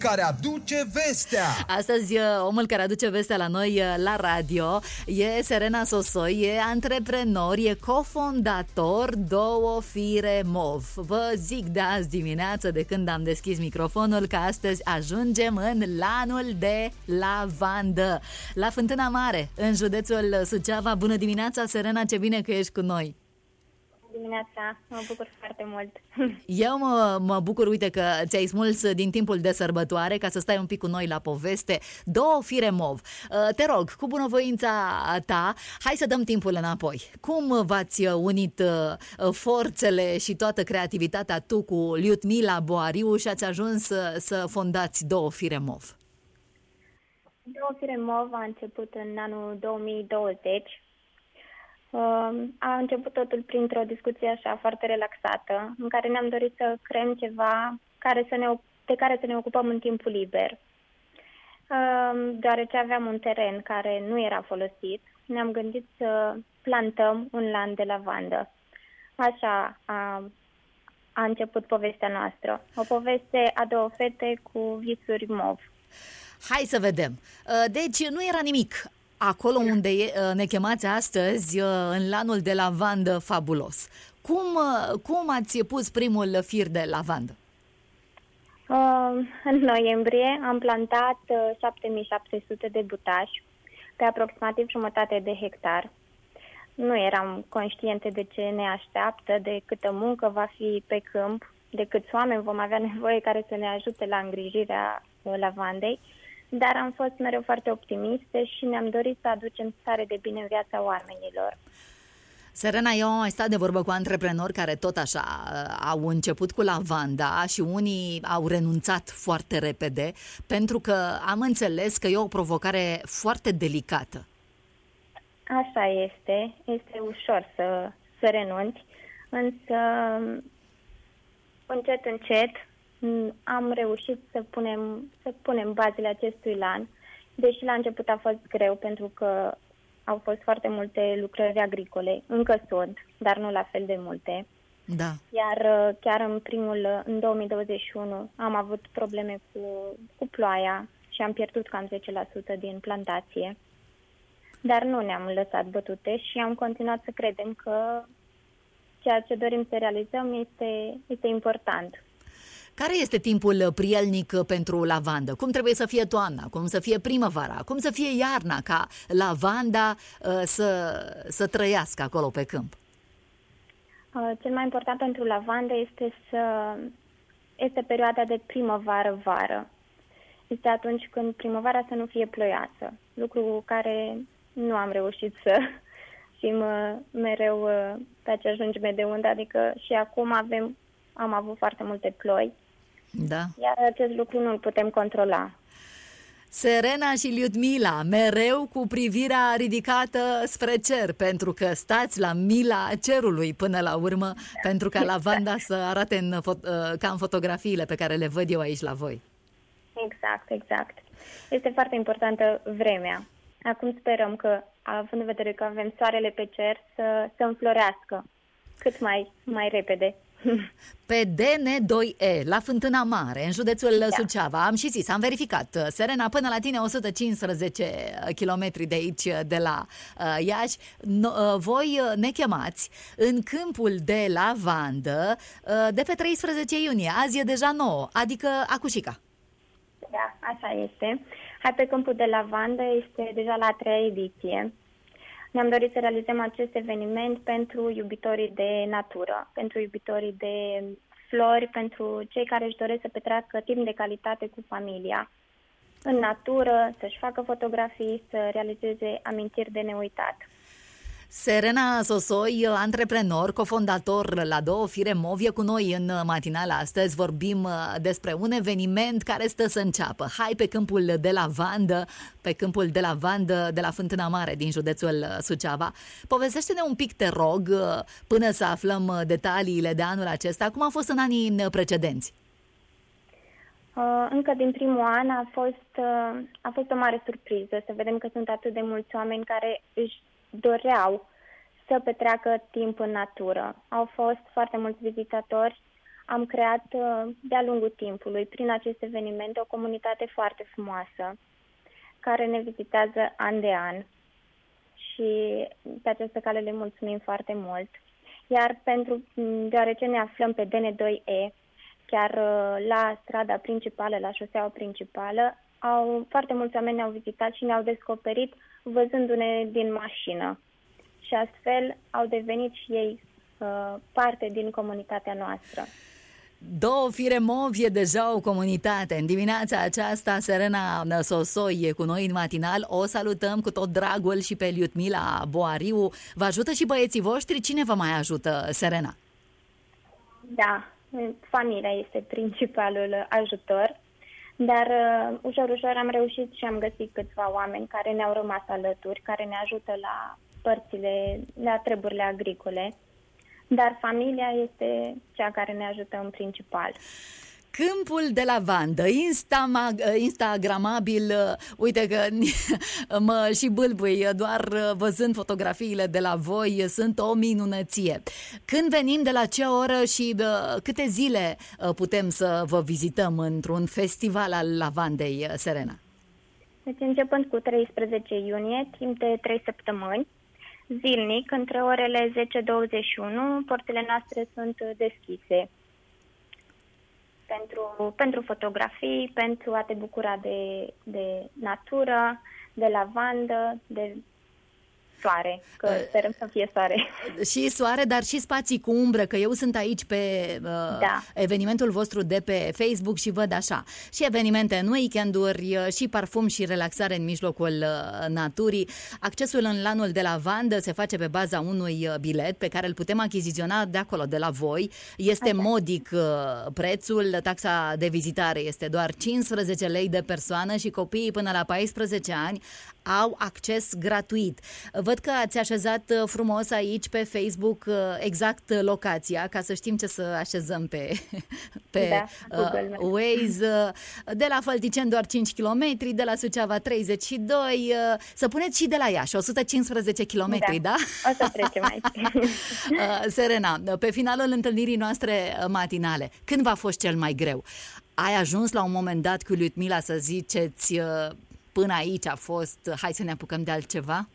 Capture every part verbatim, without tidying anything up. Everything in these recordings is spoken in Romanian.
care aduce vestea. Astăzi omul care aduce vestea la noi la radio e Serena Sosoi, e antreprenor, e cofondator Două Fire Mov. Vă zic de azi dimineață, de când am deschis microfonul, că astăzi ajungem în lanul de lavandă la Fântâna Mare, în județul Suceava. Bună dimineața, Serena, ce bine că ești cu noi! Dimineața, mă bucur foarte mult. Eu mă, mă bucur, uite, că ți-ai smuls din timpul de sărbătoare ca să stai un pic cu noi la poveste. Două Fire Mov. Te rog, cu bunăvoința ta, hai să dăm timpul înapoi. Cum v-ați unit forțele și toată creativitatea tu cu Liudmila Boariu și ați ajuns să, să fondați Două Fire Mov? Două Fire Mov a început în anul două mii douăzeci. A început totul printr-o discuție așa foarte relaxată, în care ne-am dorit să creăm ceva care să ne, de care să ne ocupăm în timpul liber. Deoarece aveam un teren care nu era folosit, ne-am gândit să plantăm un lan de lavandă. Așa a, a început povestea noastră. O poveste a două fete cu visuri mov. Hai să vedem. Deci nu era nimic acolo unde ne chemați astăzi, în lanul de lavandă fabulos. Cum, cum ați pus primul fir de lavandă? Uh, în noiembrie am plantat șapte mii șapte sute de butași pe aproximativ jumătate de hectar. Nu eram conștiente de ce ne așteaptă, de câtă muncă va fi pe câmp, de câți oameni vom avea nevoie care să ne ajute la îngrijirea lavandei. Dar am fost mereu foarte optimiste și ne-am dorit să aducem stare de bine în viața oamenilor. Serena, eu am mai stat de vorbă cu antreprenori care tot așa au început cu lavanda și unii au renunțat foarte repede, pentru că am înțeles că e o provocare foarte delicată. Așa este, este ușor să, să renunți, însă încet, încet am reușit să punem, să punem bazele acestui lan, deși la început a fost greu pentru că au fost foarte multe lucrări agricole, încă sunt, dar nu la fel de multe. Da. Iar chiar în primul, în două mii douăzeci și unu, am avut probleme cu, cu ploaia și am pierdut cam zece la sută din plantație. Dar nu ne-am lăsat bătute și am continuat să credem că ceea ce dorim să realizăm este, este important. Care este timpul prielnic pentru lavandă? Cum trebuie să fie toamna? Cum să fie primăvara? Cum să fie iarna ca lavanda uh, să, să trăiască acolo pe câmp? Uh, cel mai important pentru lavandă este să este perioada de primăvară-vară. Este atunci când primăvara să nu fie ploioasă, lucru cu care nu am reușit să fim uh, mereu uh, pe aceeași lungime de undă, adică și acum avem, am avut foarte multe ploi. Da. Iar acest lucru nu îl putem controla. Serena și Liudmila, mereu cu privirea ridicată spre cer, pentru că stați la mila cerului până la urmă, da. Pentru ca lavanda să arate în, ca în fotografiile pe care le văd eu aici la voi. Exact, exact. Este foarte importantă vremea. Acum sperăm că, având în vedere că avem soarele pe cer, să, să înflorească cât mai, mai repede. Pe D N doi E, la Fântâna Mare, în județul da. Suceava, am și zis, am verificat, Serena, până la tine o sută cincisprezece kilometri de aici, de la uh, Iași, no, uh, voi ne chemați în câmpul de lavandă uh, de pe treisprezece iunie, azi e deja nouă, adică acușica. Da, așa este. Hai pe câmpul de lavandă este deja la a treia ediție. Ne-am dorit să realizăm acest eveniment pentru iubitorii de natură, pentru iubitorii de flori, pentru cei care își doresc să petreacă timp de calitate cu familia, în natură, să-și facă fotografii, să realizeze amintiri de neuitat. Serena Sosoi, antreprenor, cofondator la Două Fire Mov, e cu noi în matinala astăzi. Vorbim despre un eveniment care stă să înceapă. Hai pe câmpul de lavandă, pe câmpul de lavandă de la Fântâna Mare din județul Suceava. Povestește-ne un pic, te rog, până să aflăm detaliile de anul acesta. Cum a fost în anii precedenți? Încă din primul an a fost, a fost o mare surpriză să vedem că sunt atât de mulți oameni care își doreau să petreacă timp în natură. Au fost foarte mulți vizitatori, am creat uh, de-a lungul timpului, prin acest eveniment, o comunitate foarte frumoasă, care ne vizitează an de an și pe această cale le mulțumim foarte mult. Iar pentru, deoarece ne aflăm pe D N doi E, chiar uh, la strada principală, la șoseaua principală, au, foarte mulți oameni ne-au vizitat și ne-au descoperit văzându-ne din mașină. Și astfel au devenit și ei uh, parte din comunitatea noastră. Două fire movi e deja o comunitate. În dimineața aceasta, Serena Sosoi e cu noi în matinal. O salutăm cu tot dragul și pe Liudmila Boariu. Vă ajută și băieții voștri? Cine vă mai ajută, Serena? Da, familia este principalul ajutor, dar uh, ușor, ușor am reușit și am găsit câțiva oameni care ne-au rămas alături, care ne ajută la părțile, la treburile agricole. Dar familia este cea care ne ajută în principal. Câmpul de lavandă, Instama- instagramabil, uite că mă și bâlbui doar văzând fotografiile de la voi, sunt o minunăție. Când venim, de la ce oră și câte zile putem să vă vizităm într-un festival al lavandei, Serena? Deci începând cu treisprezece iunie, timp de trei săptămâni, zilnic, între orele zece douăzeci și unu, porțile noastre sunt deschise pentru, pentru fotografii, pentru a te bucura de, de natură, de lavandă, de soare, că sperăm să fie soare. Și soare, dar și spații cu umbră, că eu sunt aici pe uh, da. evenimentul vostru de pe Facebook și văd așa. Și evenimente în weekenduri, și parfum și relaxare în mijlocul uh, naturii. Accesul în lanul de lavandă se face pe baza unui bilet pe care îl putem achiziționa de acolo, de la voi. Este Așa. modic uh, prețul, taxa de vizitare este doar cincisprezece lei de persoană și copiii până la paisprezece ani au acces gratuit. Văd că ați așezat frumos aici pe Facebook exact locația, ca să știm ce să așezăm pe, pe da, uh, Waze. De la Fălticeni doar cinci kilometri, de la Suceava treizeci și doi, uh, să puneți și de la Iași, o sută cincisprezece kilometri, da? Da, o să trecem aici. uh, Serena, pe finalul întâlnirii noastre matinale, când v-a fost cel mai greu? Ai ajuns la un moment dat cu Liudmila să ziceți... Uh, până aici a fost, hai să ne apucăm de altceva?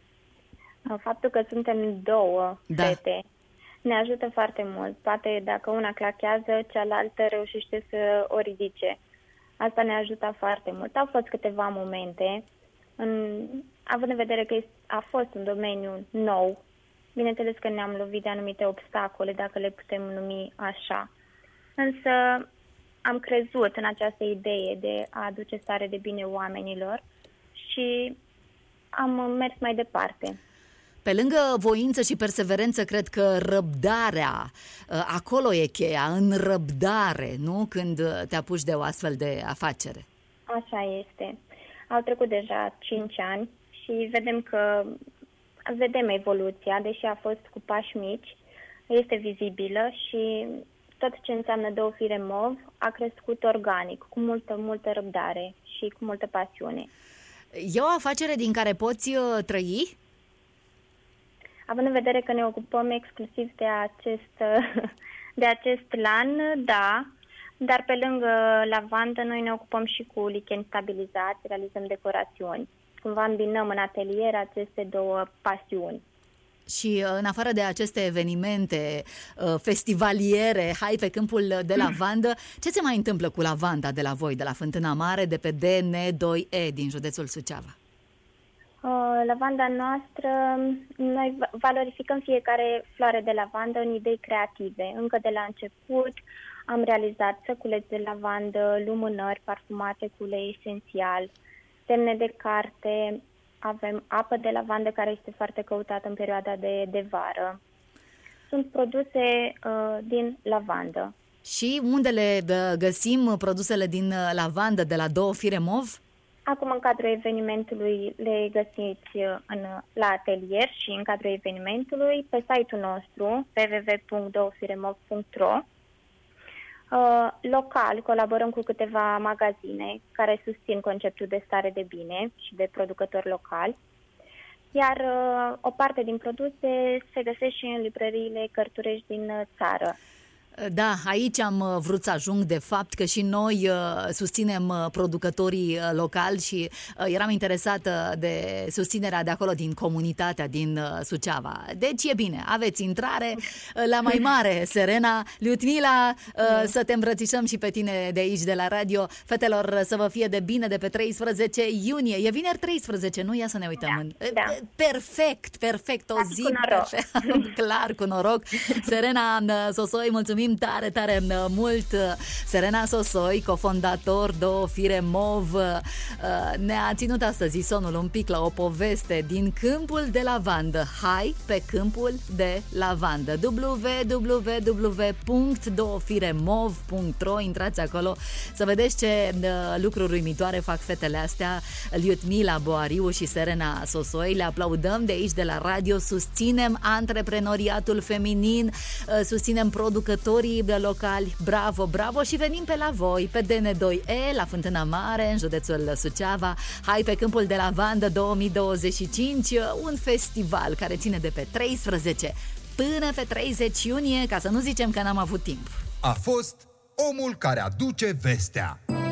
Faptul că suntem două da. fete ne ajută foarte mult. Poate dacă una clachează, cealaltă reușește să o ridice. Asta ne ajută foarte mult. Au fost câteva momente, în, având în vedere că a fost un domeniu nou, bineînțeles că ne-am lovit de anumite obstacole, dacă le putem numi așa. Însă am crezut în această idee de a aduce stare de bine oamenilor și am mers mai departe. Pe lângă voință și perseverență, cred că răbdarea, acolo e cheia, în răbdare, nu? Când te apuci de o astfel de afacere. Așa este. Au trecut deja cinci ani și vedem că vedem evoluția, deși a fost cu pași mici, este vizibilă și tot ce înseamnă două fire mov a crescut organic, cu multă, multă răbdare și cu multă pasiune. E o afacere din care poți uh, trăi? Având în vedere că ne ocupăm exclusiv de acest, de acest lan, da, dar pe lângă lavandă noi ne ocupăm și cu licheni stabilizați, realizăm decorațiuni. Cumva îmbinăm în atelier aceste două pasiuni. Și în afară de aceste evenimente festivaliere, hai pe câmpul de lavandă, ce se mai întâmplă cu lavanda de la voi, de la Fântâna Mare, de pe D N doi E din județul Suceava? Lavanda noastră, noi valorificăm fiecare floare de lavandă în idei creative. Încă de la început am realizat săculeți de lavandă, lumânări parfumate cu ulei esențial, semne de carte. Avem apă de lavandă care este foarte căutată în perioada de, de vară. Sunt produse uh, din lavandă. Și unde le găsim produsele din lavandă de la două fire mov? Acum, în cadrul evenimentului, le găsiți în, la atelier și în cadrul evenimentului pe site-ul nostru w w w punct două fire mov punct r o. Uh, local, colaborăm cu câteva magazine care susțin conceptul de stare de bine și de producători locali, iar uh, o parte din produse se găsește și în librăriile cărturești din țară. Da, aici am vrut să ajung, de fapt, că și noi susținem producătorii locali și eram interesată de susținerea de acolo, din comunitatea din Suceava. Deci e bine, aveți intrare la mai mare, Serena. Liudmila, să te îmbrățișăm și pe tine de aici, de la radio. Fetelor, să vă fie de bine de pe treisprezece iunie. E vineri treisprezece, nu? Ia să ne uităm. Da, da. Perfect, perfect, o zi cu noroc. perfect. Clar, cu noroc. Serena Sosoi, mulțumim tare, tare mult. Serena Sosoi, cofondator Două Fire Mov, ne-a ținut astăzi sonul un pic la o poveste din câmpul de lavandă. Hai pe câmpul de lavandă. w w w punct două fire mov punct ro. Intrați acolo să vedeți ce lucruri uimitoare fac fetele astea. Liudmila Boariu și Serena Sosoi, le aplaudăm de aici, de la radio. Susținem antreprenoriatul feminin, susținem producătorii locali. Bravo, bravo, și venim pe la voi, pe D N doi E, la Fântâna Mare, în județul Suceava. Hai pe câmpul de lavandă două mii douăzeci și cinci, un festival care ține de pe treisprezece până pe treizeci iunie, ca să nu zicem că n-am avut timp. A fost omul care aduce vestea.